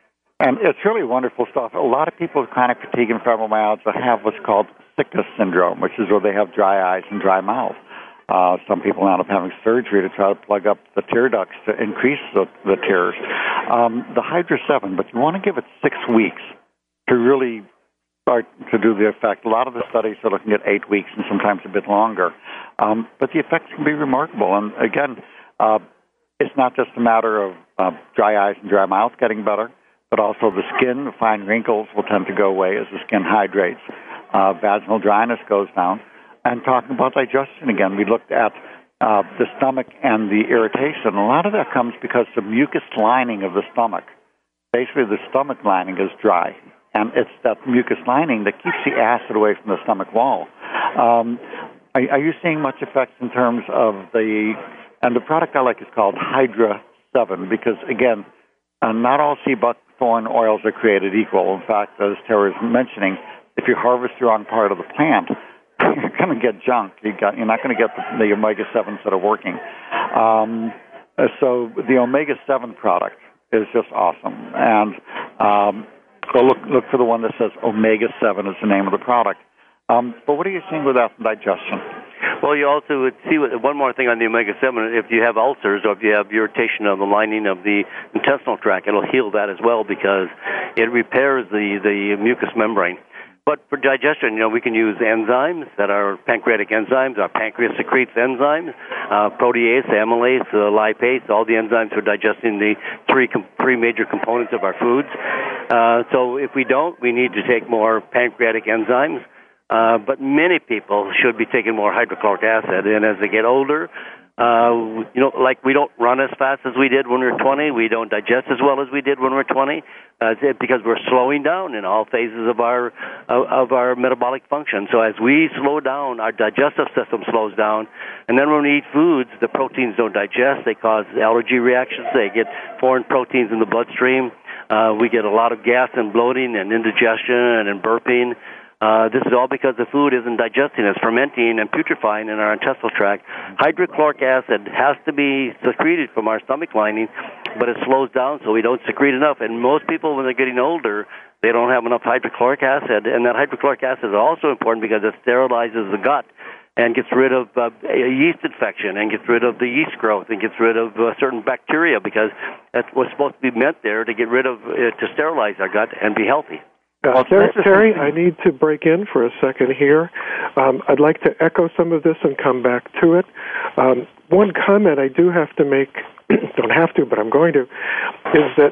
And it's really wonderful stuff. A lot of people with chronic fatigue and fibromyalgia have what's called sickness syndrome, which is where they have dry eyes and dry mouth. Uh, some people end up having surgery to try to plug up the tear ducts to increase the, the tears. Um, the Hydra seven, but you want to give it six weeks to really start to do the effect. A lot of the studies are looking at eight weeks and sometimes a bit longer. Um, but the effects can be remarkable. And again, uh, it's not just a matter of uh, dry eyes and dry mouth getting better, but also the skin, the fine wrinkles will tend to go away as the skin hydrates. Uh, vaginal dryness goes down. And talking about digestion again, we looked at uh, the stomach and the irritation. A lot of that comes because the mucus lining of the stomach, basically the stomach lining is dry. And it's that mucus lining that keeps the acid away from the stomach wall. Um, are, are you seeing much effect in terms of the, and the product I like is called Hydra seven, because again, uh, not all sea buckthorn oils are created equal. In fact, as Tara was mentioning, if you harvest the wrong part of the plant, you're going to get junk. You got, you're not going to get the, the omega sevens that are working. Um, so the omega seven product is just awesome. And um, so look look for the one that says omega seven is the name of the product. Um, but what are you seeing with that digestion? Well, you also would see one more thing on the omega seven. If you have ulcers or if you have irritation of the lining of the intestinal tract, it'll heal that as well because it repairs the, the mucous membrane. But for digestion, you know, we can use enzymes that are pancreatic enzymes. Our pancreas secretes enzymes, uh, protease, amylase, uh, lipase, all the enzymes for digesting the three com- three major components of our foods. Uh, so if we don't, we need to take more pancreatic enzymes. Uh, but many people should be taking more hydrochloric acid. And as they get older, uh, you know, like we don't run as fast as we did when we were twenty. We don't digest as well as we did when we were twenty, uh, because we're slowing down in all phases of our of, of our metabolic function. So as we slow down, our digestive system slows down, and then when we eat foods, the proteins don't digest. They cause allergy reactions. They get foreign proteins in the bloodstream. Uh, we get a lot of gas and bloating and indigestion and burping. Uh, this is all because the food isn't digesting. It's fermenting and putrefying in our intestinal tract. Hydrochloric acid has to be secreted from our stomach lining, but it slows down so we don't secrete enough. And most people, when they're getting older, they don't have enough hydrochloric acid. And that hydrochloric acid is also important because it sterilizes the gut and gets rid of uh, a yeast infection and gets rid of the yeast growth and gets rid of uh, certain bacteria because that's what's supposed to be meant there to get rid of, uh, to sterilize our gut and be healthy. Uh, Terry, Terry, I need to break in for a second here. Um, I'd like to echo some of this and come back to it. Um, one comment I do have to make, don't have to, but I'm going to, is that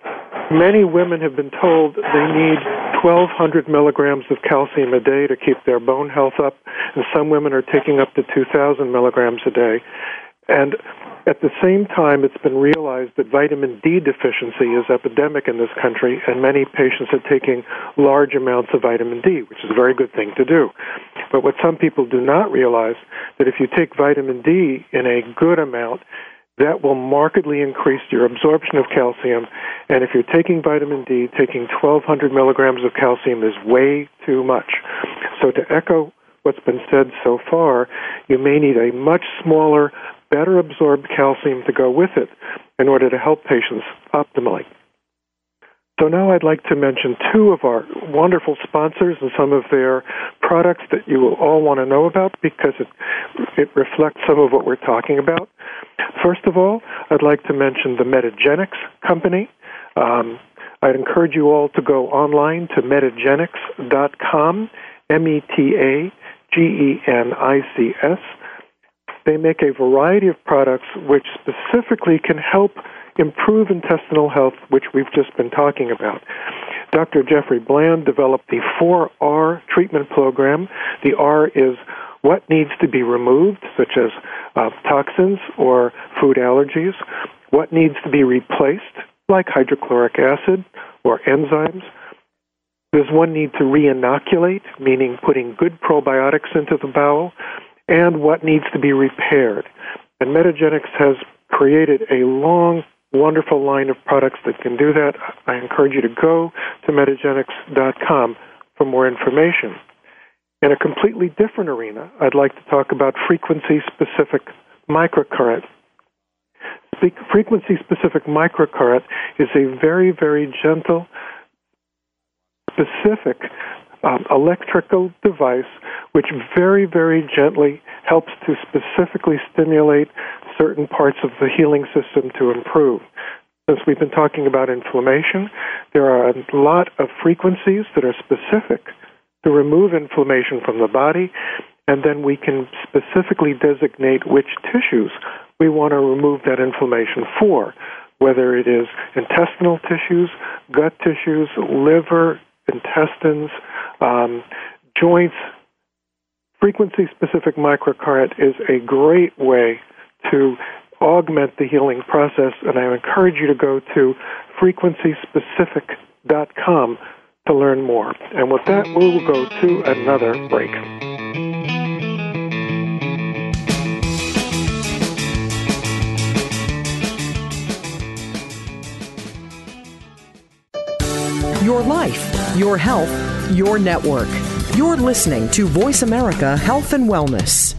many women have been told they need twelve hundred milligrams of calcium a day to keep their bone health up, and some women are taking up to two thousand milligrams a day. And at the same time, it's been realized that vitamin D deficiency is epidemic in this country, and many patients are taking large amounts of vitamin D, which is a very good thing to do. But what some people do not realize, that if you take vitamin D in a good amount, that will markedly increase your absorption of calcium. And if you're taking vitamin D, taking twelve hundred milligrams of calcium is way too much. So to echo what's been said so far, you may need a much smaller better absorbed calcium to go with it in order to help patients optimally. So now I'd like to mention two of our wonderful sponsors and some of their products that you will all want to know about because it, it reflects some of what we're talking about. First of all, I'd like to mention the Metagenics company. Um, I'd encourage you all to go online to metagenics dot com, M E T A G E N I C S. They make a variety of products which specifically can help improve intestinal health, which we've just been talking about. Doctor Jeffrey Bland developed the four R treatment program. The R is what needs to be removed, such as uh, toxins or food allergies, what needs to be replaced, like hydrochloric acid or enzymes. There's one need to re-inoculate, meaning putting good probiotics into the bowel, and what needs to be repaired. And Metagenics has created a long, wonderful line of products that can do that. I encourage you to go to metagenics dot com for more information. In a completely different arena, I'd like to talk about frequency-specific microcurrent. Frequency-specific microcurrent is a very, very gentle, specific um, electrical device which very, very gently helps to specifically stimulate certain parts of the healing system to improve. Since we've been talking about inflammation, there are a lot of frequencies that are specific to remove inflammation from the body, and then we can specifically designate which tissues we want to remove that inflammation for, whether it is intestinal tissues, gut tissues, liver, intestines, um, joints. Frequency-specific microcurrent is a great way to augment the healing process, and I encourage you to go to frequency specific dot com to learn more. And with that, we will go to another break. Your life, your health, your network. You're listening to Voice America Health and Wellness.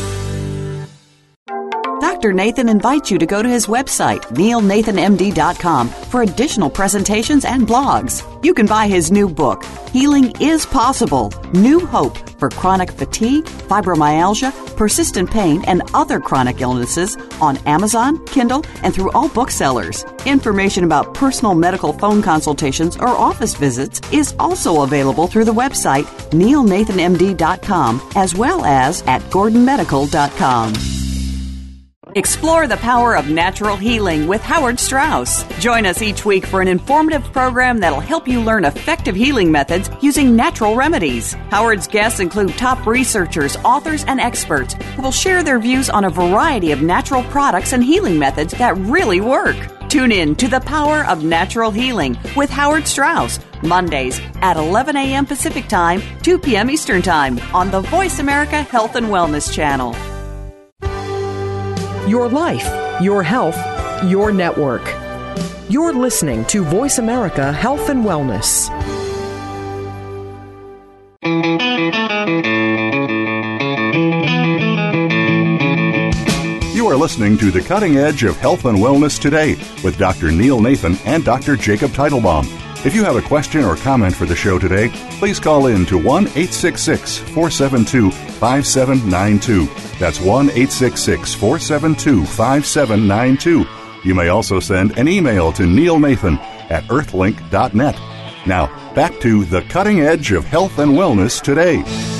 Doctor Nathan invites you to go to his website, neil nathan m d dot com, for additional presentations and blogs. You can buy his new book, Healing is Possible, New Hope for Chronic Fatigue, Fibromyalgia, Persistent Pain, and Other Chronic Illnesses on Amazon, Kindle, and through all booksellers. Information about personal medical phone consultations or office visits is also available through the website, neil nathan m d dot com, as well as at gordon medical dot com. Explore the power of natural healing with Howard Strauss. Join us each week for an informative program that'll help you learn effective healing methods using natural remedies. Howard's guests include top researchers, authors, and experts who will share their views on a variety of natural products and healing methods that really work. Tune in to The Power of Natural Healing with Howard Strauss, Mondays at eleven a.m. Pacific Time, two p.m. Eastern Time on the Voice America Health and Wellness Channel. Your life, your health, your network. You're listening to Voice America Health and Wellness. You are listening to The Cutting Edge of Health and Wellness Today with Doctor Neil Nathan and Doctor Jacob Teitelbaum. If you have a question or comment for the show today, please call in to one eight six six, four seven two, five seven nine two. That's one eight six six, four seven two, five seven nine two. You may also send an email to neil nathan at earthlink dot net. Now, back to The Cutting Edge of Health and Wellness Today.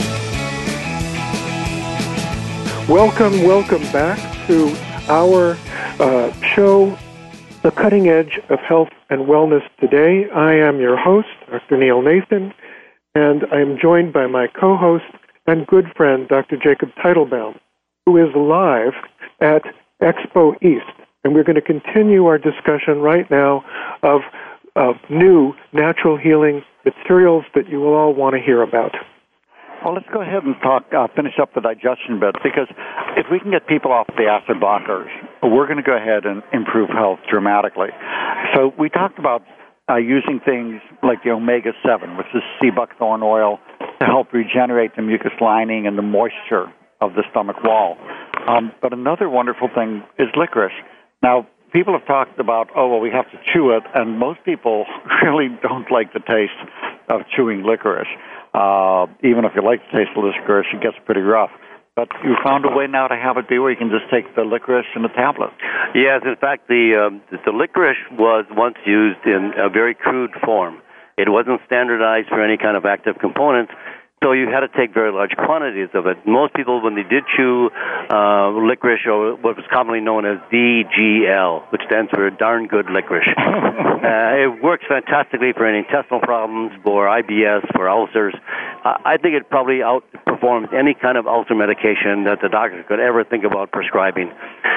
Welcome, welcome back to our uh, show, The Cutting Edge of Health and Wellness Today. I am your host, Doctor Neil Nathan, and I am joined by my co-host and good friend, Doctor Jacob Teitelbaum, who is live at Expo East. And we're going to continue our discussion right now of, of new natural healing materials that you will all want to hear about. Well, let's go ahead and talk, uh, finish up the digestion bit, because if we can get people off the acid blockers, we're going to go ahead and improve health dramatically. So we talked about uh, using things like the omega seven, which is sea buckthorn oil, to help regenerate the mucus lining and the moisture of the stomach wall. Um, but another wonderful thing is licorice. Now, people have talked about, oh, well, we have to chew it, and most people really don't like the taste of chewing licorice. Uh, even if you like the taste of licorice, it gets pretty rough. But you found a way now to have it be where you can just take the licorice in a tablet. Yes, in fact, the um, the licorice was once used in a very crude form. It wasn't standardized for any kind of active components, so you had to take very large quantities of it. Most people, when they did chew uh, licorice, or what was commonly known as D G L, which stands for darn good licorice, uh, it works fantastically for any intestinal problems, for I B S, for ulcers. Uh, I think it probably outperforms any kind of ulcer medication that the doctor could ever think about prescribing.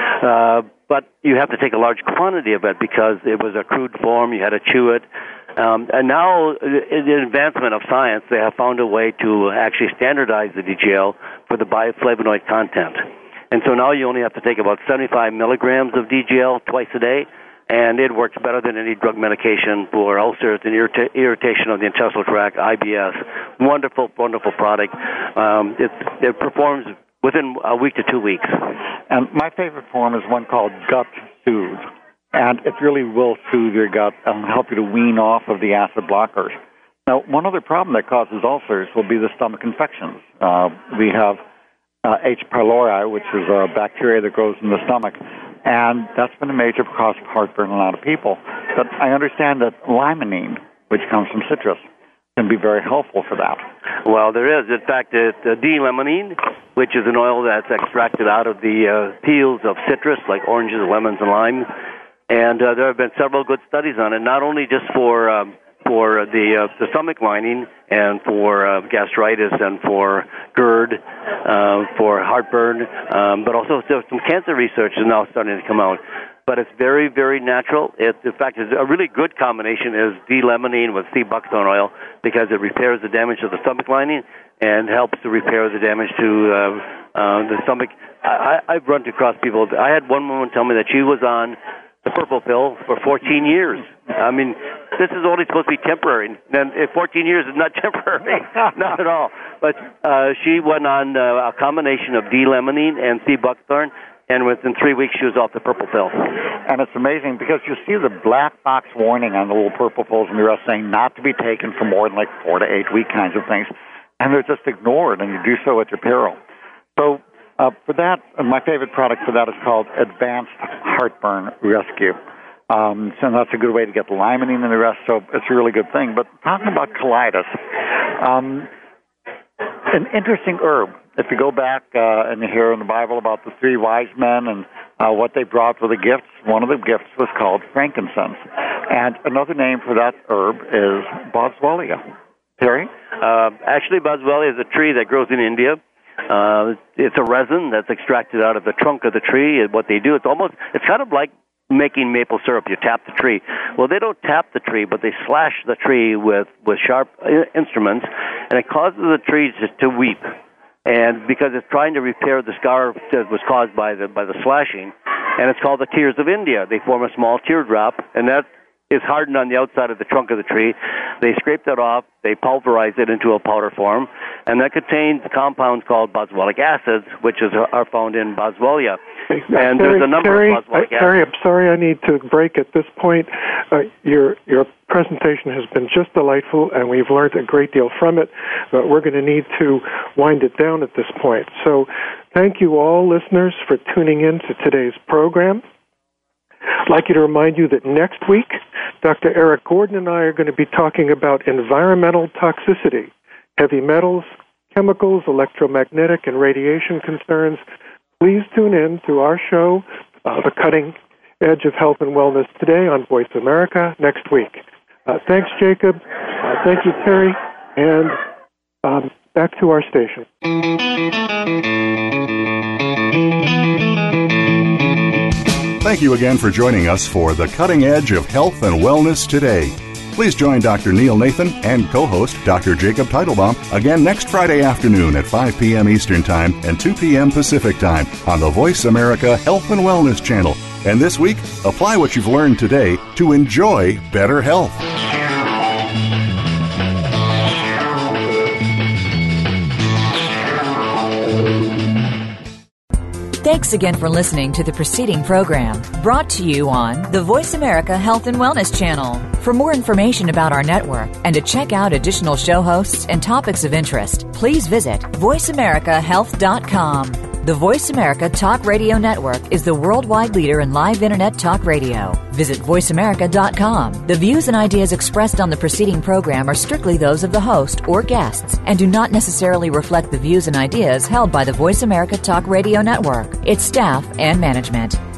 Uh, but you have to take a large quantity of it because it was a crude form. You had to chew it. Um, and now, in the advancement of science, they have found a way to actually standardize the D G L for the bioflavonoid content. And so now you only have to take about seventy-five milligrams of D G L twice a day, and it works better than any drug medication for ulcers and irrita- irritation of the intestinal tract, I B S. Wonderful, wonderful product. Um, it, it performs within a week to two weeks. And my favorite form is one called Gut Soothe. And it really will soothe your gut and help you to wean off of the acid blockers. Now, one other problem that causes ulcers will be the stomach infections. Uh, we have uh, H. pylori, which is a bacteria that grows in the stomach, and that's been a major cause of heartburn in a lot of people. But I understand that limonene, which comes from citrus, can be very helpful for that. Well, there is. In fact, it's uh, D-limonene, which is an oil that's extracted out of the uh, peels of citrus, like oranges, lemons, and limes. And uh, there have been several good studies on it, not only just for um, for the uh, the stomach lining and for uh, gastritis and for GERD, uh, for heartburn, um, but also there's some cancer research is now starting to come out. But it's very, very natural. It, in fact, it's a really good combination is D-limonene with sea buckthorn oil because it repairs the damage to the stomach lining and helps to repair the damage to uh, uh, the stomach. I, I've run across people. I had one woman tell me that she was on the purple pill for fourteen years. I mean, this is only supposed to be temporary. And fourteen years is not temporary, not at all. But uh, she went on uh, a combination of D-limonene and sea buckthorn, and within three weeks she was off the purple pill. And it's amazing because you see the black box warning on the little purple pills and the rest saying not to be taken for more than like four to eight week kinds of things, and they're just ignored, and you do so at your peril. So Uh, for that, uh, my favorite product for that is called Advanced Heartburn Rescue. Um, so that's a good way to get the limonene and the rest, so it's a really good thing. But talking about colitis, um, an interesting herb. If you go back uh, and you hear in the Bible about the three wise men and uh, what they brought for the gifts, one of the gifts was called frankincense. And another name for that herb is Boswellia. Terry? Uh, actually, Boswellia is a tree that grows in India. Uh, it's a resin that's extracted out of the trunk of the tree, and what they do, it's almost, it's kind of like making maple syrup. You tap the tree. Well, they don't tap the tree, but they slash the tree with, with sharp instruments, and it causes the tree to, to weep. And because it's trying to repair the scar that was caused by the by the slashing, and it's called the tears of India. They form a small teardrop, and that is hardened on the outside of the trunk of the tree. They scrape that off, they pulverize it into a powder form, and that contains compounds called boswellic acids, which is, are found in Boswellia. Hey, and Terry, there's a number Terry, of boswellic acids. Terry, I'm sorry I need to break at this point. Uh, your your presentation has been just delightful, and we've learned a great deal from it, but we're going to need to wind it down at this point. So thank you all, listeners, for tuning in to today's program. I'd like you to remind you that next week, Doctor Eric Gordon and I are going to be talking about environmental toxicity, heavy metals, chemicals, electromagnetic, and radiation concerns. Please tune in to our show, uh, The Cutting Edge of Health and Wellness Today on Voice America next week. Uh, thanks, Jacob. Uh, thank you, Terry. And um, back to our station. Thank you again for joining us for The Cutting Edge of Health and Wellness Today. Please join Doctor Neil Nathan and co-host Doctor Jacob Teitelbaum again next Friday afternoon at five p.m. Eastern Time and two p.m. Pacific Time on the Voice America Health and Wellness Channel. And this week, apply what you've learned today to enjoy better health. Thanks again for listening to the preceding program, brought to you on the Voice America Health and Wellness Channel. For more information about our network and to check out additional show hosts and topics of interest, please visit voice america health dot com. The Voice America Talk Radio Network is the worldwide leader in live Internet talk radio. Visit voice america dot com. The views and ideas expressed on the preceding program are strictly those of the host or guests and do not necessarily reflect the views and ideas held by the Voice America Talk Radio Network, its staff, and management.